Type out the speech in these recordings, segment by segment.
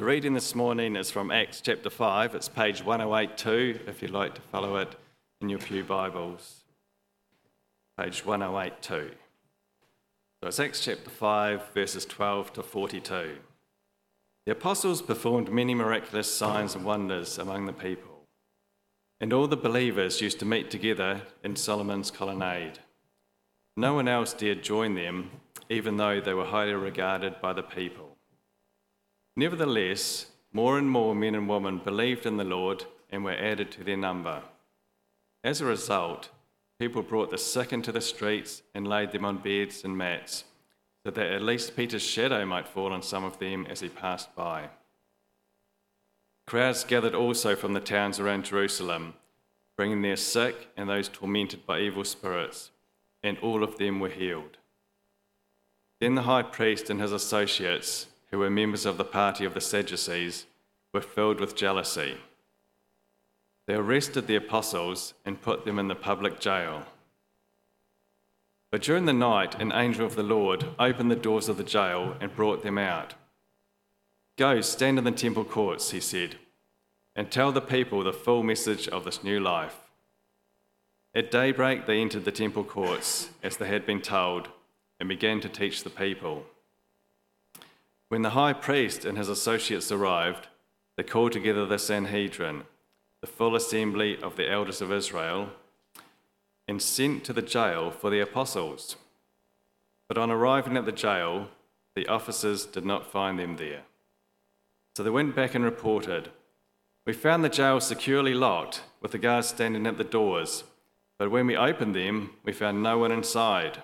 The reading this morning is from Acts chapter 5. It's page 1082, if you'd like to follow it in your pew Bibles. Page 1082. So it's Acts chapter 5, verses 12 to 42. The apostles performed many miraculous signs and wonders among the people, and all the believers used to meet together in Solomon's colonnade. No one else dared join them, even though they were highly regarded by the people. Nevertheless, more and more men and women believed in the Lord and were added to their number. As a result, people brought the sick into the streets and laid them on beds and mats, so that at least Peter's shadow might fall on some of them as he passed by. Crowds gathered also from the towns around Jerusalem, bringing their sick and those tormented by evil spirits, and all of them were healed. Then the high priest and his associates, who were members of the party of the Sadducees, were filled with jealousy. They arrested the apostles and put them in the public jail. But during the night, an angel of the Lord opened the doors of the jail and brought them out. "Go, stand in the temple courts," he said, "and tell the people the full message of this new life." At daybreak, they entered the temple courts, as they had been told, and began to teach the people. When the high priest and his associates arrived, they called together the Sanhedrin, the full assembly of the elders of Israel, and sent to the jail for the apostles. But on arriving at the jail, the officers did not find them there. So they went back and reported, "We found the jail securely locked, with the guards standing at the doors, but when we opened them, we found no one inside."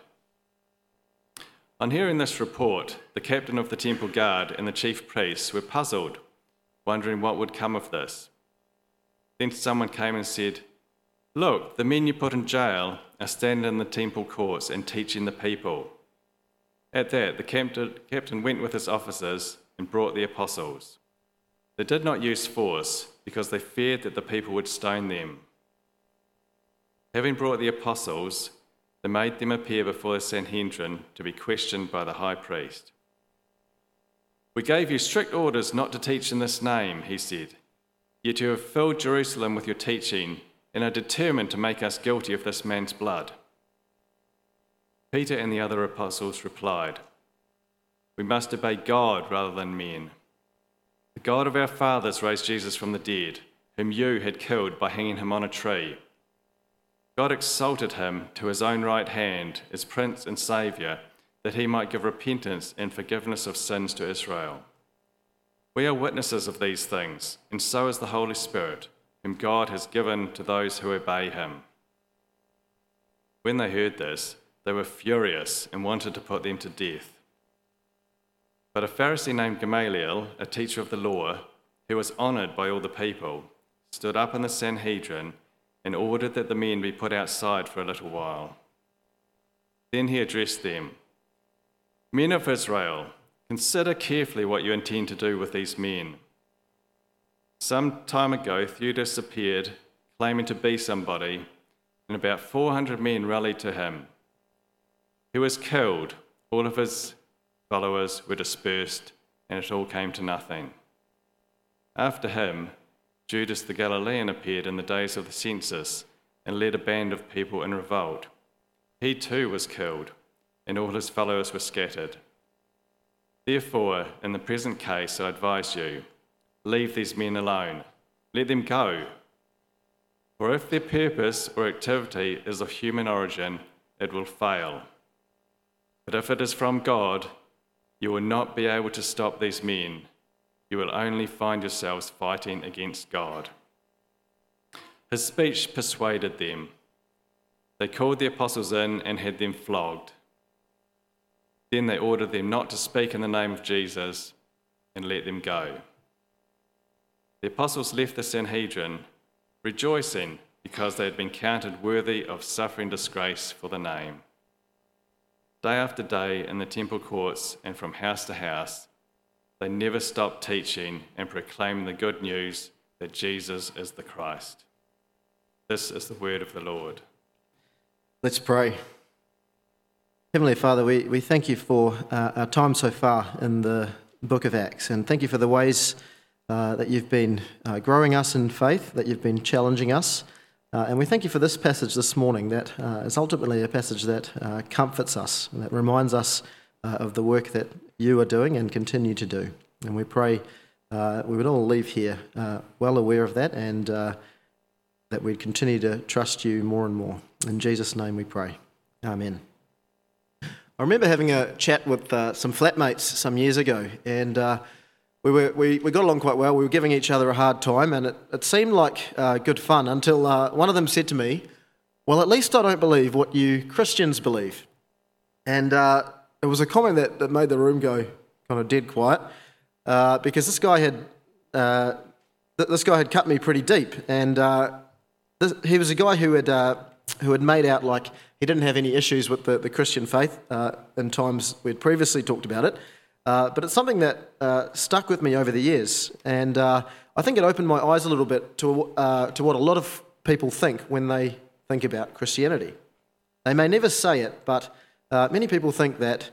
On hearing this report, the captain of the temple guard and the chief priests were puzzled, wondering what would come of this. Then someone came and said, "Look, the men you put in jail are standing in the temple courts and teaching the people." At that, the captain went with his officers and brought the apostles. They did not use force because they feared that the people would stone them. Having brought the apostles, they made them appear before the Sanhedrin to be questioned by the high priest. "We gave you strict orders not to teach in this name," he said, "yet you have filled Jerusalem with your teaching and are determined to make us guilty of this man's blood." Peter and the other apostles replied, "We must obey God rather than men. The God of our fathers raised Jesus from the dead, whom you had killed by hanging him on a tree. God exalted him to his own right hand as Prince and Saviour, that he might give repentance and forgiveness of sins to Israel. We are witnesses of these things, and so is the Holy Spirit, whom God has given to those who obey him." When they heard this, they were furious and wanted to put them to death. But a Pharisee named Gamaliel, a teacher of the law, who was honoured by all the people, stood up in the Sanhedrin and ordered that the men be put outside for a little while. Then he addressed them, "Men of Israel, consider carefully what you intend to do with these men. Some time ago, Theudas appeared, claiming to be somebody, and about 400 men rallied to him. He was killed, all of his followers were dispersed, and it all came to nothing. After him, Judas the Galilean appeared in the days of the census and led a band of people in revolt. He too was killed, and all his followers were scattered. Therefore, in the present case, I advise you, leave these men alone. Let them go. For if their purpose or activity is of human origin, it will fail. But if it is from God, you will not be able to stop these men. You will only find yourselves fighting against God." His speech persuaded them. They called the apostles in and had them flogged. Then they ordered them not to speak in the name of Jesus and let them go. The apostles left the Sanhedrin, rejoicing because they had been counted worthy of suffering disgrace for the name. Day after day in the temple courts and from house to house, they never stopped teaching and proclaiming the good news that Jesus is the Christ. This is the word of the Lord. Let's pray. Heavenly Father, we thank you for our time so far in the book of Acts. And thank you for the ways that you've been growing us in faith, that you've been challenging us. And we thank you for this passage this morning that is ultimately a passage that comforts us, and that reminds us of the work that you are doing and continue to do. And we pray we would all leave here well aware of that, and that we'd continue to trust you more and more. In Jesus' name we pray. Amen. I remember having a chat with some flatmates some years ago, and we got along quite well. We were giving each other a hard time, and it seemed like good fun until one of them said to me, "Well, at least I don't believe what you Christians believe." And it was a comment that made the room go kind of dead quiet, because this guy had cut me pretty deep, and he was a guy who had made out like he didn't have any issues with the Christian faith in times we'd previously talked about it. But it's something that stuck with me over the years, and I think it opened my eyes a little bit to what a lot of people think when they think about Christianity. They may never say it, but many people think that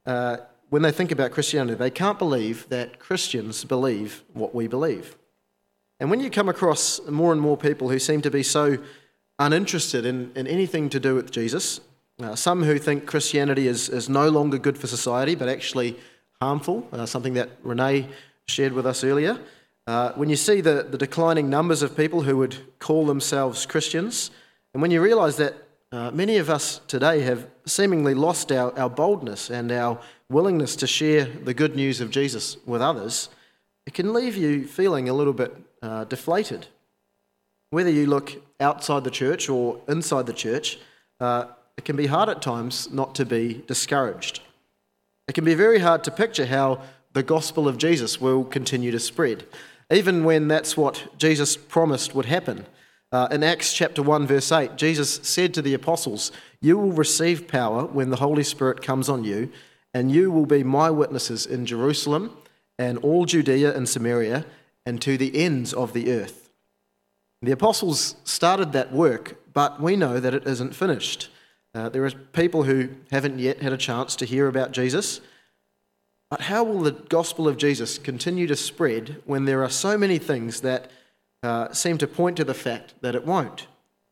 when they think about Christianity, they can't believe that Christians believe what we believe. And when you come across more and more people who seem to be so uninterested in anything to do with Jesus, some who think Christianity is no longer good for society, but actually harmful, something that Renee shared with us earlier. When you see the declining numbers of people who would call themselves Christians, and when you realise that many of us today have seemingly lost our boldness and our willingness to share the good news of Jesus with others, it can leave you feeling a little bit deflated. Whether you look outside the church or inside the church, it can be hard at times not to be discouraged. It can be very hard to picture how the gospel of Jesus will continue to spread, even when that's what Jesus promised would happen. In Acts chapter 1, verse 8, Jesus said to the apostles, "You will receive power when the Holy Spirit comes on you, and you will be my witnesses in Jerusalem and all Judea and Samaria and to the ends of the earth." The apostles started that work, but we know that it isn't finished. There are people who haven't yet had a chance to hear about Jesus. But how will the gospel of Jesus continue to spread when there are so many things that seem to point to the fact that it won't?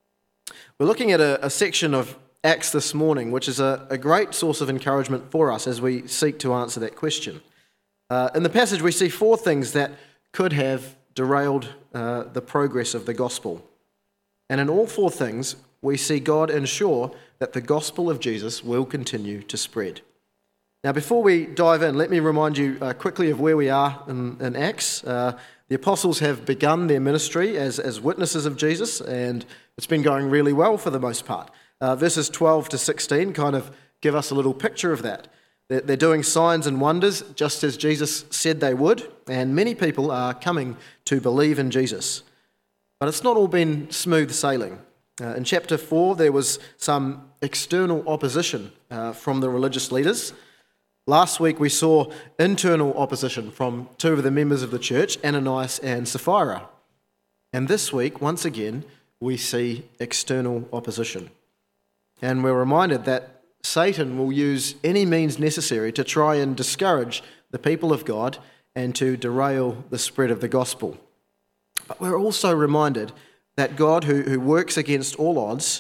We're looking at a section of Acts this morning, which is a great source of encouragement for us as we seek to answer that question. In the passage, we see four things that could have derailed the progress of the gospel. And in all four things, we see God ensure that the gospel of Jesus will continue to spread. Now, before we dive in, let me remind you quickly of where we are in Acts. The apostles have begun their ministry as witnesses of Jesus, and it's been going really well for the most part. Verses 12 to 16 kind of give us a little picture of that. They're doing signs and wonders just as Jesus said they would, and many people are coming to believe in Jesus. But it's not all been smooth sailing. In chapter 4, there was some external opposition from the religious leaders. Last week, we saw internal opposition from two of the members of the church, Ananias and Sapphira. And this week, once again, we see external opposition. And we're reminded that Satan will use any means necessary to try and discourage the people of God and to derail the spread of the gospel. But we're also reminded that God, who works against all odds,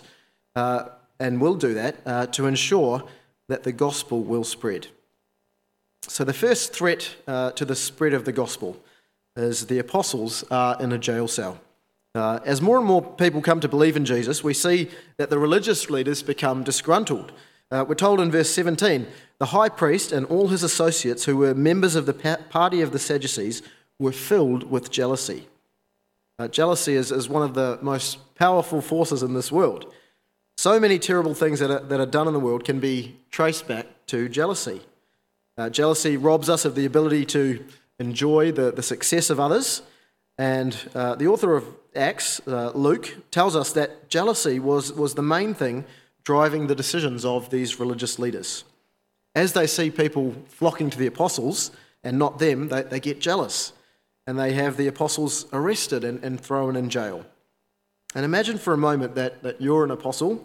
and will do that, to ensure that the gospel will spread. So the first threat to the spread of the gospel is the apostles are in a jail cell. As more and more people come to believe in Jesus, we see that the religious leaders become disgruntled. We're told in verse 17, the high priest and all his associates who were members of the party of the Sadducees were filled with jealousy. Jealousy is one of the most powerful forces in this world. So many terrible things that are done in the world can be traced back to jealousy. Jealousy robs us of the ability to enjoy the success of others. And the author of Acts, Luke, tells us that jealousy was the main thing driving the decisions of these religious leaders. As they see people flocking to the apostles and not them, they get jealous. And they have the apostles arrested and thrown in jail. And imagine for a moment that you're an apostle.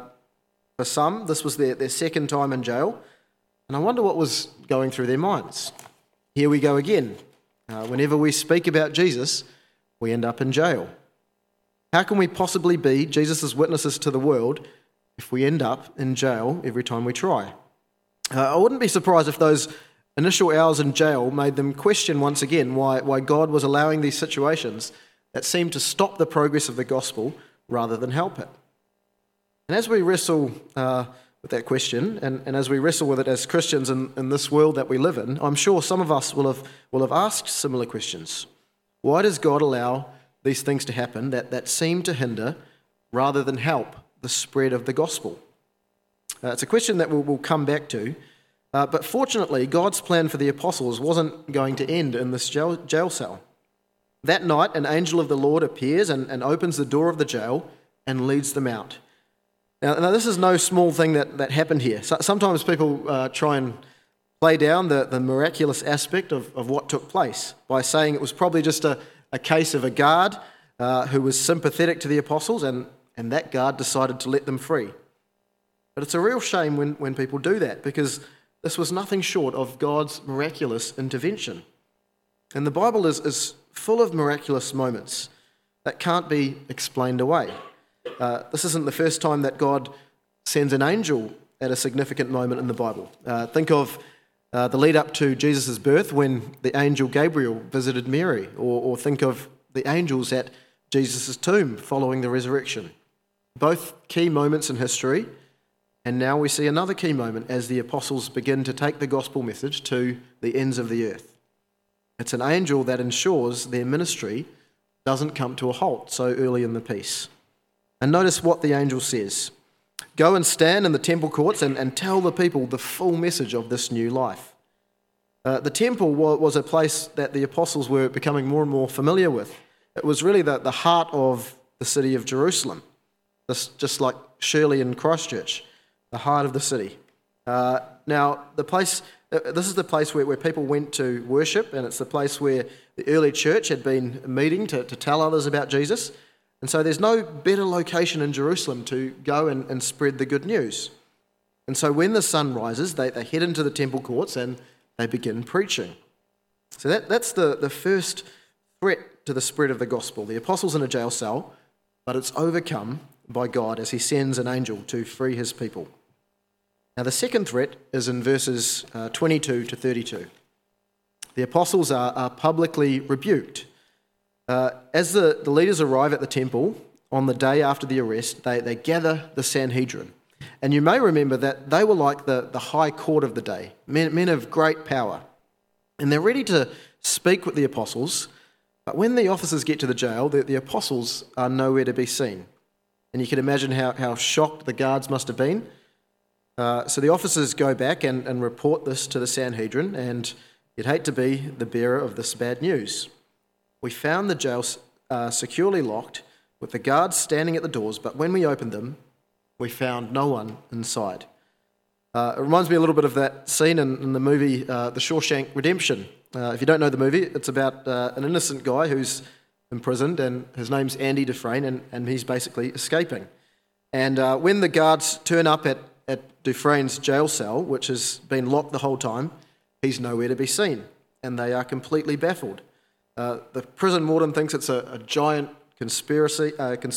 For some, this was their second time in jail. And I wonder what was going through their minds. here we go again. Whenever we speak about Jesus, we end up in jail. How can we possibly be Jesus' witnesses to the world if we end up in jail every time we try? I wouldn't be surprised if those initial hours in jail made them question once again why God was allowing these situations that seemed to stop the progress of the gospel rather than help it. And as we wrestle with that question, and as we wrestle with it as Christians in this world that we live in, I'm sure some of us will have asked similar questions. Why does God allow these things to happen that seem to hinder rather than help the spread of the gospel? It's a question that we'll come back to, but fortunately God's plan for the apostles wasn't going to end in this jail cell. That night an angel of the Lord appears and opens the door of the jail and leads them out. Now this is no small thing that happened here. Sometimes people try and play down the miraculous aspect of what took place by saying it was probably just a case of a guard who was sympathetic to the apostles and that guard decided to let them free. But it's a real shame when people do that, because this was nothing short of God's miraculous intervention. And the Bible is full of miraculous moments that can't be explained away. This isn't the first time that God sends an angel at a significant moment in the Bible. Think of the lead up to Jesus' birth when the angel Gabriel visited Mary, or think of the angels at Jesus' tomb following the resurrection. Both key moments in history, and now we see another key moment as the apostles begin to take the gospel message to the ends of the earth. It's an angel that ensures their ministry doesn't come to a halt so early in the piece. And notice what the angel says. Go and stand in the temple courts and tell the people the full message of this new life. The temple was a place that the apostles were becoming more and more familiar with. It was really the heart of the city of Jerusalem, just like Shirley in Christchurch, the heart of the city. Now, this is the place where people went to worship, and it's the place where the early church had been meeting to tell others about Jesus. And so there's no better location in Jerusalem to go and spread the good news. And so when the sun rises, they head into the temple courts and they begin preaching. So that's the first threat to the spread of the gospel. The apostles in a jail cell, but it's overcome by God as he sends an angel to free his people. Now the second threat is in verses 22 to 32. The apostles are publicly rebuked. As the leaders arrive at the temple on the day after the arrest, they gather the Sanhedrin. And you may remember that they were like the high court of the day, men of great power. And they're ready to speak with the apostles, but when the officers get to the jail, the apostles are nowhere to be seen. And you can imagine how shocked the guards must have been. So the officers go back and report this to the Sanhedrin, and you'd hate to be the bearer of this bad news. We found the jail securely locked, with the guards standing at the doors, but when we opened them, we found no one inside. It reminds me a little bit of that scene in the movie The Shawshank Redemption. If you don't know the movie, it's about an innocent guy who's imprisoned, and his name's Andy Dufresne, and he's basically escaping. And when the guards turn up at Dufresne's jail cell, which has been locked the whole time, he's nowhere to be seen, and they are completely baffled. The prison warden thinks it's a giant conspiracy,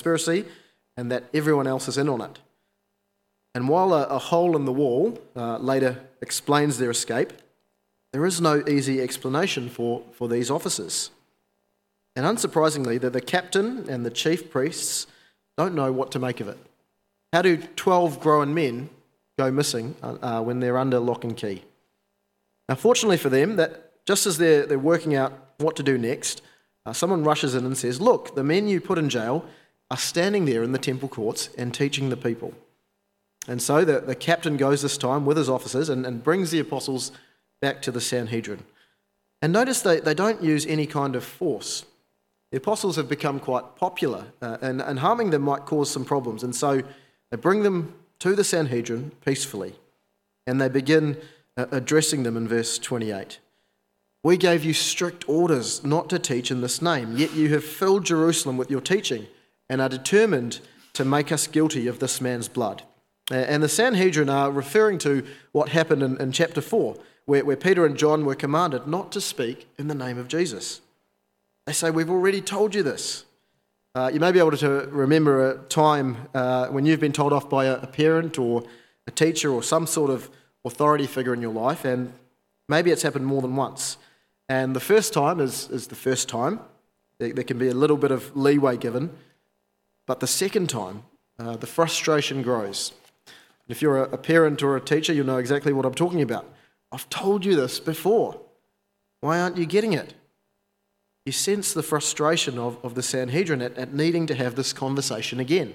and that everyone else is in on it. And while a hole in the wall later explains their escape, there is no easy explanation for these officers. And unsurprisingly, the captain and the chief priests don't know what to make of it. How do 12 grown men go missing when they're under lock and key? Now, fortunately for them, that just as they're working out what to do next, someone rushes in and says, "Look, the men you put in jail are standing there in the temple courts and teaching the people." And so the captain goes this time with his officers and brings the apostles back to the Sanhedrin. And notice they don't use any kind of force. The apostles have become quite popular, and harming them might cause some problems. And so they bring them to the Sanhedrin peacefully, and they begin addressing them in verse 28. "We gave you strict orders not to teach in this name, yet you have filled Jerusalem with your teaching and are determined to make us guilty of this man's blood." And the Sanhedrin are referring to what happened in chapter 4, where Peter and John were commanded not to speak in the name of Jesus. They say, we've already told you this. You may be able to remember a time when you've been told off by a parent or a teacher or some sort of authority figure in your life, and maybe it's happened more than once. And the first time is the first time. There can be a little bit of leeway given. But the second time, the frustration grows. If you're a parent or a teacher, you'll know exactly what I'm talking about. I've told you this before. Why aren't you getting it? You sense the frustration of the Sanhedrin at needing to have this conversation again.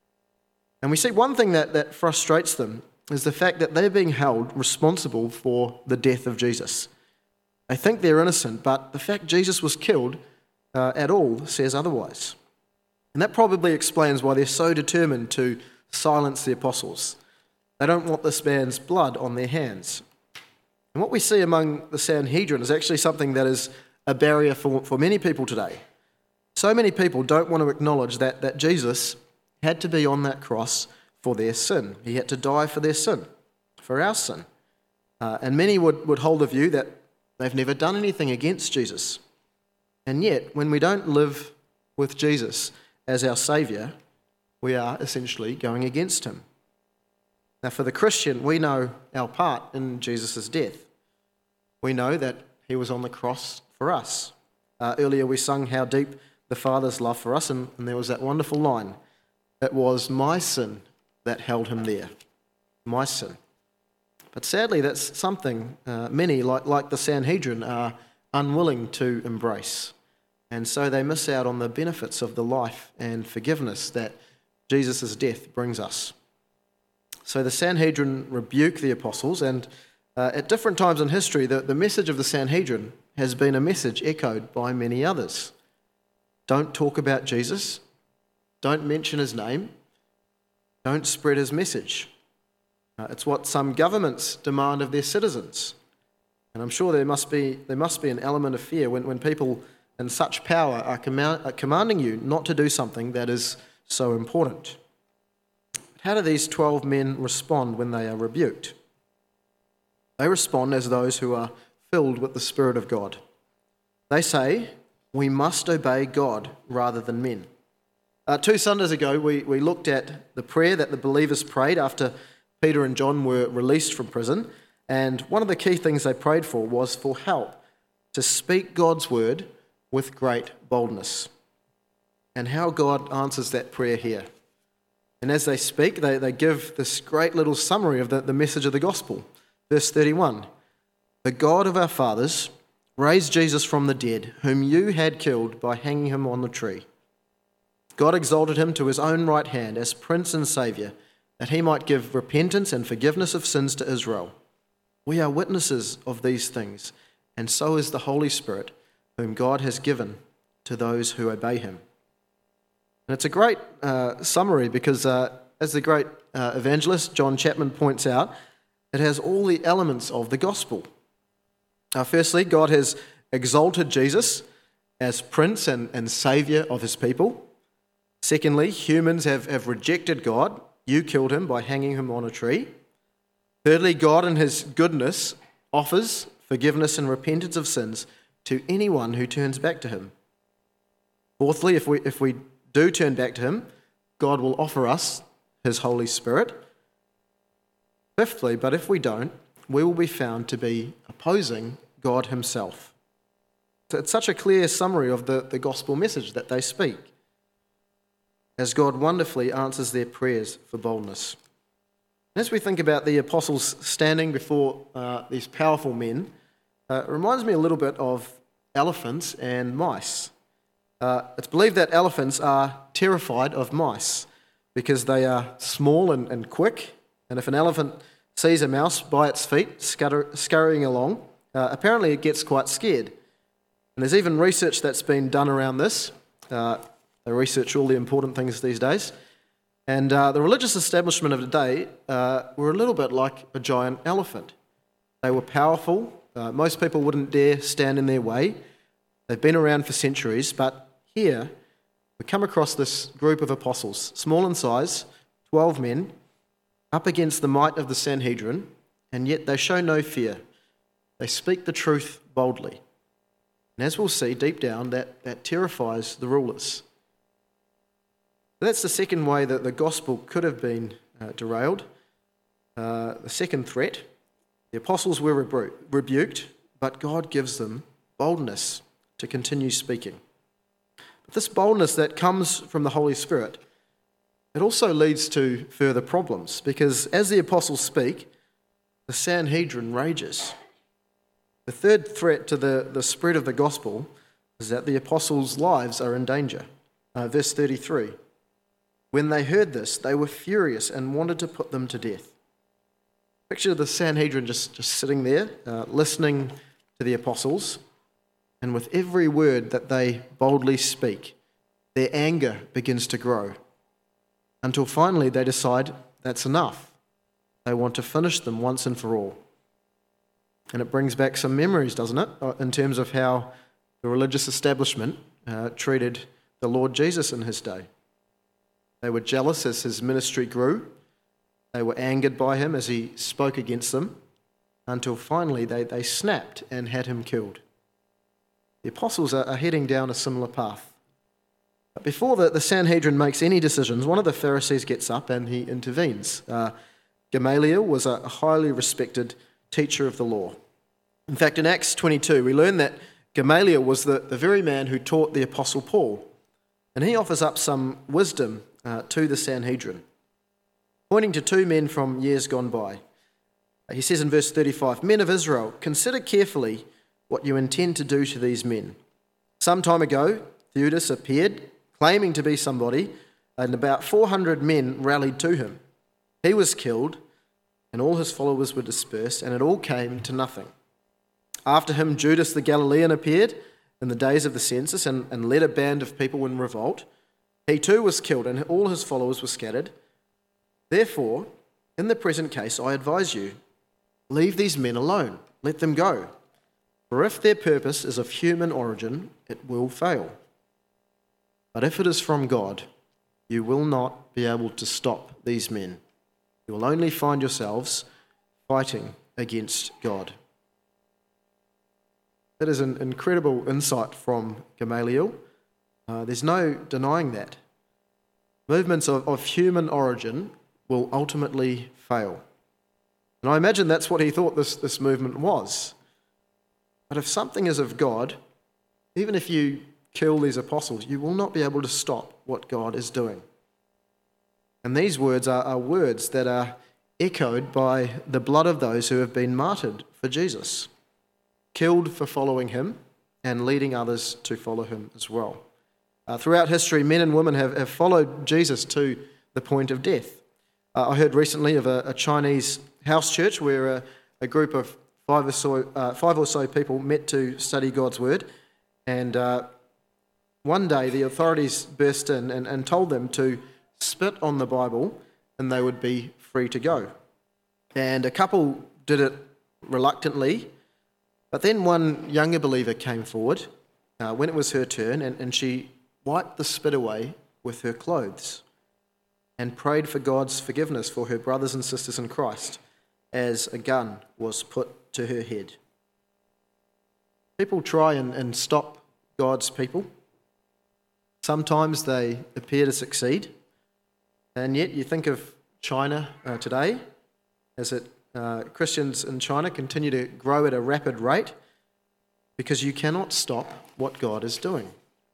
And we see one thing that frustrates them is the fact that they're being held responsible for the death of Jesus. They think they're innocent, but the fact Jesus was killed at all says otherwise. And that probably explains why they're so determined to silence the apostles. They don't want this man's blood on their hands. And what we see among the Sanhedrin is actually something that is a barrier for many people today. So many people don't want to acknowledge that Jesus had to be on that cross for their sin. He had to die for their sin, for our sin. And many would hold the view that they've never done anything against Jesus. And yet, when we don't live with Jesus as our Saviour, we are essentially going against him. Now, for the Christian, we know our part in Jesus' death. We know that he was on the cross for us. Earlier we sung how deep the Father's love for us, and there was that wonderful line, it was my sin that held him there, my sin. But sadly, that's something many, like the Sanhedrin, are unwilling to embrace. And so they miss out on the benefits of the life and forgiveness that Jesus' death brings us. So the Sanhedrin rebuke the apostles, and at different times in history, the message of the Sanhedrin has been a message echoed by many others. Don't talk about Jesus. Don't mention his name. Don't spread his message. It's what some governments demand of their citizens. And I'm sure there must be an element of fear when people in such power are commanding you not to do something that is so important. How do these 12 men respond when they are rebuked? They respond as those who are filled with the Spirit of God. They say, we must obey God rather than men. 2 Sundays ago, we looked at the prayer that the believers prayed after Peter and John were released from prison. And one of the key things they prayed for was for help to speak God's word with great boldness. And how God answers that prayer here. And as they speak, they give this great little summary of the message of the gospel. Verse 31, the God of our fathers raised Jesus from the dead, whom you had killed by hanging him on the tree. God exalted him to his own right hand as Prince and Saviour, that he might give repentance and forgiveness of sins to Israel. We are witnesses of these things, and so is the Holy Spirit, whom God has given to those who obey him. And it's a great summary because, as the great evangelist John Chapman points out, it has all the elements of the gospel. Firstly, God has exalted Jesus as Prince and Saviour of his people. Secondly, humans have rejected God. You killed him by hanging him on a tree. Thirdly, God in his goodness offers forgiveness and repentance of sins to anyone who turns back to him. Fourthly, if we do turn back to him, God will offer us his Holy Spirit. Fifthly, but if we don't, we will be found to be opposing God himself. So it's such a clear summary of the gospel message that they speak, as God wonderfully answers their prayers for boldness. As we think about the apostles standing before these powerful men, it reminds me a little bit of elephants and mice. It's believed that elephants are terrified of mice because they are small and quick, and if an elephant sees a mouse by its feet scurrying along, apparently it gets quite scared. And there's even research that's been done around this. They research all the important things these days. And the religious establishment of the day were a little bit like a giant elephant. They were powerful. Most people wouldn't dare stand in their way. They've been around for centuries, but here we come across this group of apostles, small in size, 12 men, up against the might of the Sanhedrin, and yet they show no fear. They speak the truth boldly. And as we'll see deep down, that terrifies the rulers. That's the second way that the gospel could have been derailed. The second threat, the apostles were rebuked, but God gives them boldness to continue speaking. But this boldness that comes from the Holy Spirit, it also leads to further problems, because as the apostles speak, the Sanhedrin rages. The third threat to the spread of the gospel is that the apostles' lives are in danger. Verse 33, when they heard this, they were furious and wanted to put them to death. Picture the Sanhedrin just sitting there, listening to the apostles, and with every word that they boldly speak, their anger begins to grow, until finally they decide that's enough. They want to finish them once and for all. And it brings back some memories, doesn't it, in terms of how the religious establishment treated the Lord Jesus in his day. They were jealous as his ministry grew. They were angered by him as he spoke against them, until finally they snapped and had him killed. The apostles are heading down a similar path. But before the Sanhedrin makes any decisions, one of the Pharisees gets up and he intervenes. Gamaliel was a highly respected teacher of the law. In fact, in Acts 22, we learn that Gamaliel was the very man who taught the Apostle Paul, and he offers up some wisdom to the Sanhedrin, pointing to two men from years gone by. He says in verse 35, "Men of Israel, consider carefully what you intend to do to these men. Some time ago, Theudas appeared, claiming to be somebody, and about 400 men rallied to him. He was killed, and all his followers were dispersed, and it all came to nothing. After him, Judas the Galilean appeared in the days of the census and led a band of people in revolt. He too was killed, and all his followers were scattered. Therefore, in the present case, I advise you, leave these men alone, let them go. For if their purpose is of human origin, it will fail. But if it is from God, you will not be able to stop these men. You will only find yourselves fighting against God." That is an incredible insight from Gamaliel. There's no denying that. Movements of human origin will ultimately fail. And I imagine that's what he thought this movement was. But if something is of God, even if you kill these apostles, you will not be able to stop what God is doing. And these words are words that are echoed by the blood of those who have been martyred for Jesus, killed for following him and leading others to follow him as well. Throughout history, men and women have followed Jesus to the point of death. I heard recently of a Chinese house church where a group of five or so people met to study God's word, and one day the authorities burst in and told them to spit on the Bible and they would be free to go. And a couple did it reluctantly, but then one younger believer came forward when it was her turn, and she wiped the spit away with her clothes and prayed for God's forgiveness for her brothers and sisters in Christ as a gun was put to her head. People try and stop God's people. Sometimes they appear to succeed, and yet you think of China today, as Christians in China continue to grow at a rapid rate because you cannot stop what God is doing.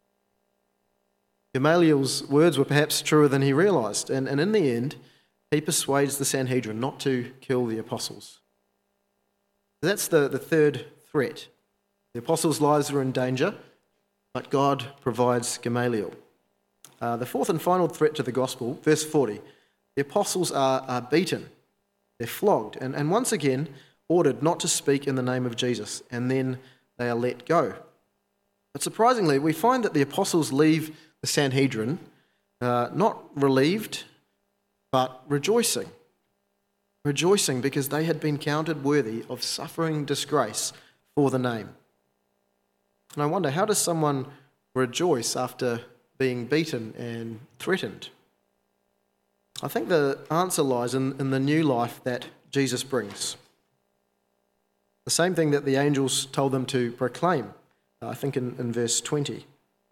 Gamaliel's words were perhaps truer than he realised, and in the end, he persuades the Sanhedrin not to kill the apostles. That's the third threat. The apostles' lives are in danger, but God provides Gamaliel. The fourth and final threat to the gospel, verse 40, the apostles are beaten, they're flogged, and once again ordered not to speak in the name of Jesus, and then they are let go. But surprisingly, we find that the apostles leave the Sanhedrin not relieved, but rejoicing. Rejoicing because they had been counted worthy of suffering disgrace for the name. And I wonder, how does someone rejoice after being beaten and threatened? I think the answer lies in the new life that Jesus brings. The same thing that the angels told them to proclaim, I think in verse 20.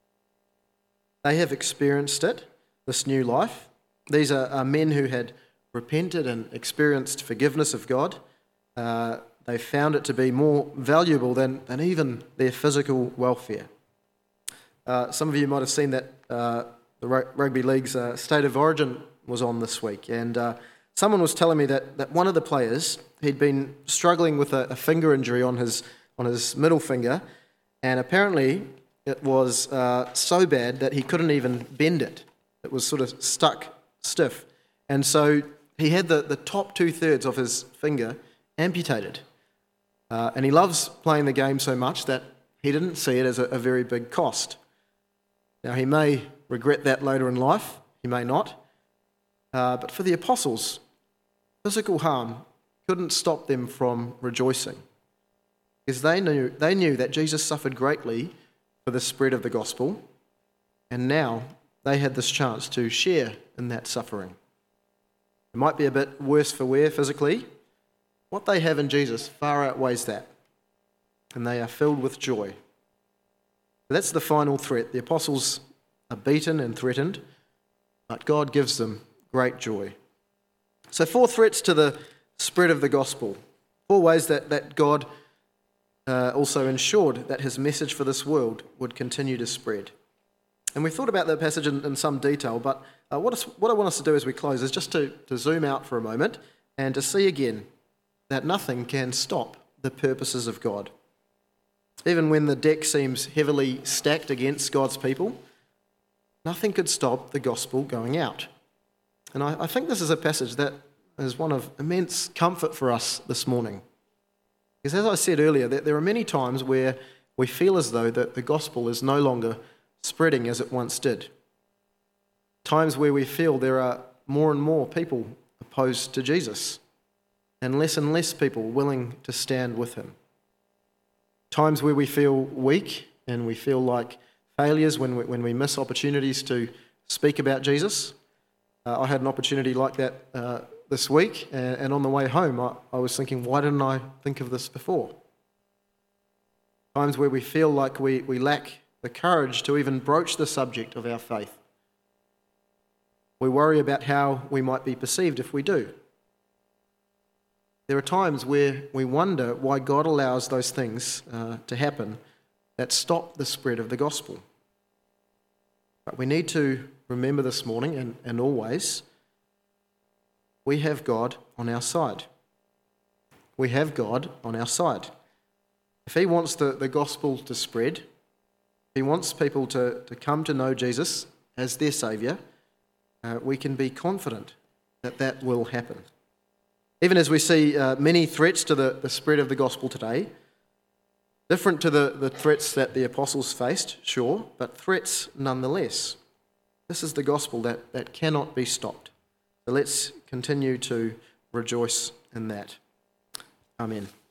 They have experienced it, this new life. These are men who had repented and experienced forgiveness of God. They found it to be more valuable than even their physical welfare. Some of you might have seen that the Rugby League's State of Origin was on this week, and someone was telling me that one of the players, he'd been struggling with a finger injury on his middle finger, and apparently it was so bad that he couldn't even bend it. It was sort of stuck stiff. And so he had the top 2/3 of his finger amputated. And he loves playing the game so much that he didn't see it as a very big cost. Now, he may regret that later in life, he may not. But for the apostles, physical harm couldn't stop them from rejoicing, because they knew that Jesus suffered greatly for the spread of the gospel, and now they had this chance to share in that suffering. It might be a bit worse for wear physically. What they have in Jesus far outweighs that, and they are filled with joy. That's the final threat. The apostles are beaten and threatened, but God gives them great joy. So 4 threats to the spread of the gospel. 4 ways that God also ensured that his message for this world would continue to spread. And we've thought about that passage in some detail, but what I want us to do as we close is just to zoom out for a moment and to see again that nothing can stop the purposes of God. Even when the deck seems heavily stacked against God's people, nothing could stop the gospel going out. And I think this is a passage that is one of immense comfort for us this morning. Because as I said earlier, there are many times where we feel as though that the gospel is no longer spreading as it once did. Times where we feel there are more and more people opposed to Jesus, and less people willing to stand with him. Times where we feel weak and we feel like failures when we miss opportunities to speak about Jesus. I had an opportunity like that this week, and on the way home I was thinking, why didn't I think of this before? Times where we feel like we lack the courage to even broach the subject of our faith. We worry about how we might be perceived if we do. There are times where we wonder why God allows those things to happen that stop the spread of the gospel. But we need to remember this morning and always, we have God on our side. We have God on our side. If he wants the gospel to spread, if he wants people to come to know Jesus as their Saviour, we can be confident that will happen. Even as we see many threats to the spread of the gospel today, different to the threats that the apostles faced, sure, but threats nonetheless. This is the gospel that cannot be stopped. So let's continue to rejoice in that. Amen.